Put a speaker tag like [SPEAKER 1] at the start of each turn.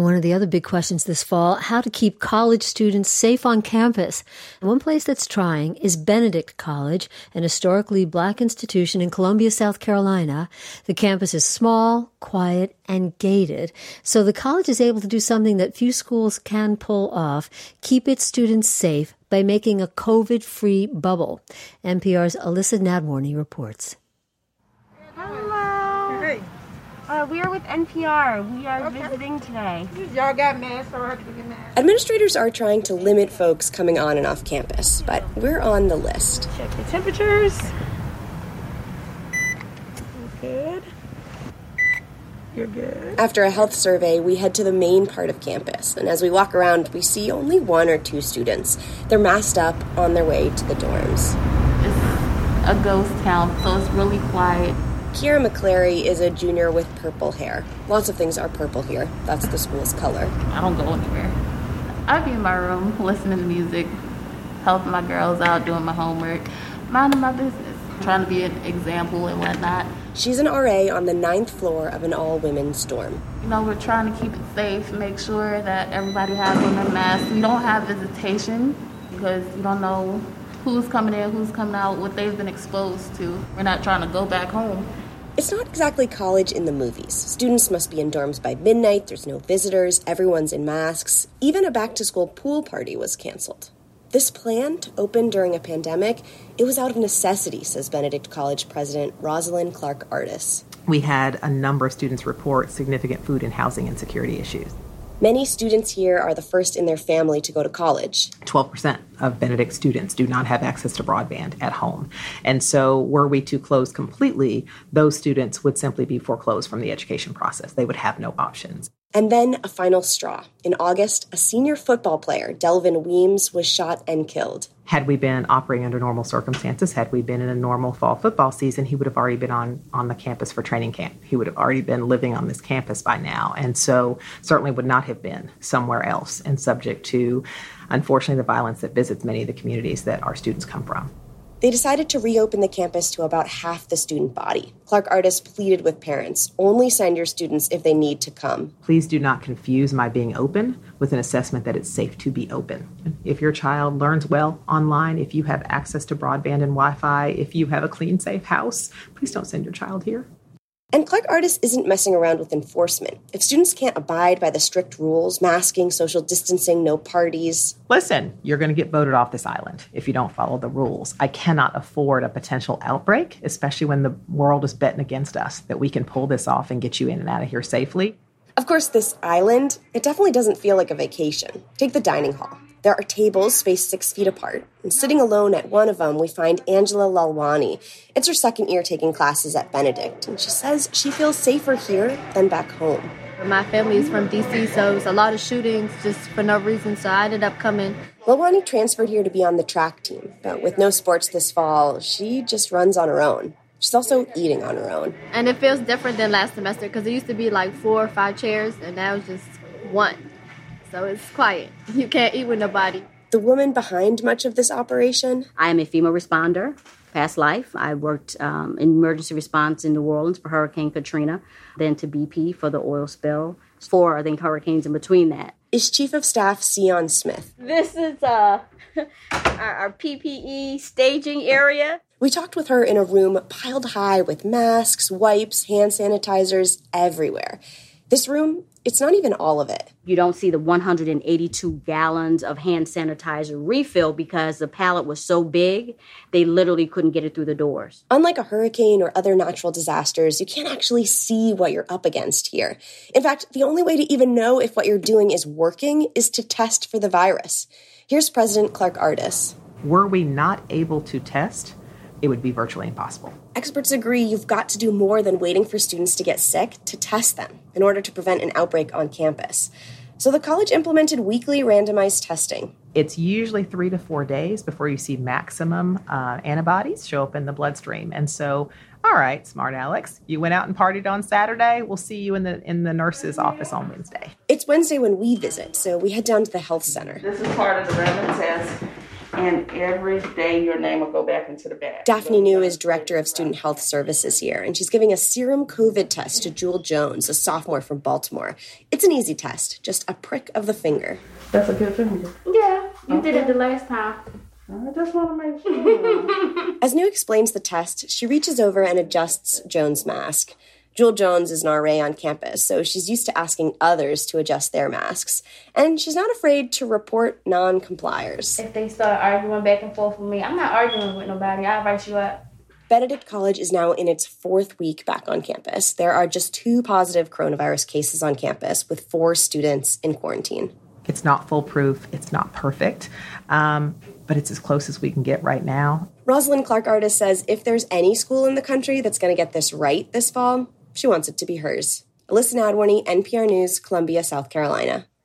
[SPEAKER 1] One of the other big questions this fall, how to keep college students safe on campus. One place that's trying is Benedict College, an historically black institution in Columbia, South Carolina. The campus is small, quiet, and gated, so the college is able to do something that few schools can pull off, keep its students safe by making a COVID-free bubble. NPR's Alyssa Nadworny reports.
[SPEAKER 2] Hello. Hey. We are with NPR. We are visiting today.
[SPEAKER 3] Y'all got masks or have to get masks?
[SPEAKER 4] Administrators are trying to limit folks coming on and off campus, but we're on the list.
[SPEAKER 2] Check the temperatures. Good. You're good.
[SPEAKER 4] After a health survey, we head to the main part of campus, and as we walk around, we see only 1 or 2 students. They're masked up on their way to the dorms.
[SPEAKER 2] It's a ghost town, so it's really quiet.
[SPEAKER 4] Kiera McClary is a junior with purple hair. Lots of things are purple here. That's the school's color.
[SPEAKER 2] I don't go anywhere. I'd be in my room listening to music, helping my girls out, doing my homework, minding my business, trying to be an example and whatnot.
[SPEAKER 4] She's an RA on the 9th floor of an all-women's dorm.
[SPEAKER 2] You know, we're trying to keep it safe, make sure that everybody has on their masks. We don't have visitation because you don't know who's coming in, who's coming out, what they've been exposed to. We're not trying to go back home.
[SPEAKER 4] It's not exactly college in the movies. Students must be in dorms by midnight, there's no visitors, everyone's in masks. Even a back-to-school pool party was canceled. This plan to open during a pandemic, it was out of necessity, says Benedict College President Rosalind Clark-Artis.
[SPEAKER 5] We had a number of students report significant food and housing insecurity issues.
[SPEAKER 4] Many students here are the first in their family to go to college.
[SPEAKER 5] 12% of Benedict students do not have access to broadband at home. And so were we to close completely, those students would simply be foreclosed from the education process. They would have no options.
[SPEAKER 4] And then a final straw. In August, a senior football player, Delvin Weems, was shot and killed.
[SPEAKER 5] Had we been operating under normal circumstances, had we been in a normal fall football season, he would have already been on the campus for training camp. He would have already been living on this campus by now. And so certainly would not have been somewhere else and subject to, unfortunately, the violence that visits many of the communities that our students come from.
[SPEAKER 4] They decided to reopen the campus to about half the student body. Clark-Artis pleaded with parents, only send your students if they need to come.
[SPEAKER 5] Please do not confuse my being open with an assessment that it's safe to be open. If your child learns well online, if you have access to broadband and Wi-Fi, if you have a clean, safe house, please don't send your child here.
[SPEAKER 4] And Clark-Artis isn't messing around with enforcement. If students can't abide by the strict rules, masking, social distancing, no parties...
[SPEAKER 5] Listen, you're going to get voted off this island if you don't follow the rules. I cannot afford a potential outbreak, especially when the world is betting against us, that we can pull this off and get you in and out of here safely.
[SPEAKER 4] Of course, this island, it definitely doesn't feel like a vacation. Take the dining hall. There are tables spaced 6 feet apart, and sitting alone at one of them, we find Angela Lalwani. It's her second year taking classes at Benedict, and she says she feels safer here than back home.
[SPEAKER 6] My family is from D.C., so it's a lot of shootings just for no reason, so I ended up coming.
[SPEAKER 4] Lalwani transferred here to be on the track team, but with no sports this fall, she just runs on her own. She's also eating on her own.
[SPEAKER 6] And it feels different than last semester, because it used to be like 4 or 5 chairs, and now it's just 1. So it's quiet. You can't eat with nobody.
[SPEAKER 4] The woman behind much of this operation?
[SPEAKER 7] I am a FEMA responder, past life. I worked in emergency response in New Orleans for Hurricane Katrina, then to BP for the oil spill. 4, I think, hurricanes in between that.
[SPEAKER 4] Is Chief of Staff Sion Smith.
[SPEAKER 6] This is our PPE staging area.
[SPEAKER 4] We talked with her in a room piled high with masks, wipes, hand sanitizers everywhere. This room, it's not even all of it.
[SPEAKER 7] You don't see the 182 gallons of hand sanitizer refill because the pallet was so big, they literally couldn't get it through the doors.
[SPEAKER 4] Unlike a hurricane or other natural disasters, you can't actually see what you're up against here. In fact, the only way to even know if what you're doing is working is to test for the virus. Here's President Clark-Artis.
[SPEAKER 5] Were we not able to test, it would be virtually impossible.
[SPEAKER 4] Experts agree you've got to do more than waiting for students to get sick to test them in order to prevent an outbreak on campus. So the college implemented weekly randomized testing.
[SPEAKER 5] It's usually 3 to 4 days before you see maximum antibodies show up in the bloodstream. And so, all right, smart Alex, you went out and partied on Saturday. We'll see you in the nurse's office on Wednesday.
[SPEAKER 4] It's Wednesday when we visit, so we head down to the health center.
[SPEAKER 2] This is part of the random test.
[SPEAKER 8] And every day your name will go back into the bag.
[SPEAKER 4] Daphne New is Director of Student Health Services here, and she's giving a serum COVID test to Jewel Jones, a sophomore from Baltimore. It's an easy test, just a prick of the finger.
[SPEAKER 8] That's a good finger.
[SPEAKER 2] Yeah, you did it the last time.
[SPEAKER 8] I just want to make sure.
[SPEAKER 4] As New explains the test, she reaches over and adjusts Jones' mask. Jewel Jones is an RA on campus, so she's used to asking others to adjust their masks. And she's not afraid to report non-compliers.
[SPEAKER 2] If they start arguing back and forth with me, I'm not arguing with nobody. I'll write you up.
[SPEAKER 4] Benedict College is now in its 4th week back on campus. There are just 2 positive coronavirus cases on campus, with 4 students in quarantine.
[SPEAKER 5] It's not foolproof. It's not perfect. But it's as close as we can get right now.
[SPEAKER 4] Rosalind Clark Artis says if there's any school in the country that's going to get this right this fall, she wants it to be hers. Alyssa Nadworny, NPR News, Columbia, South Carolina.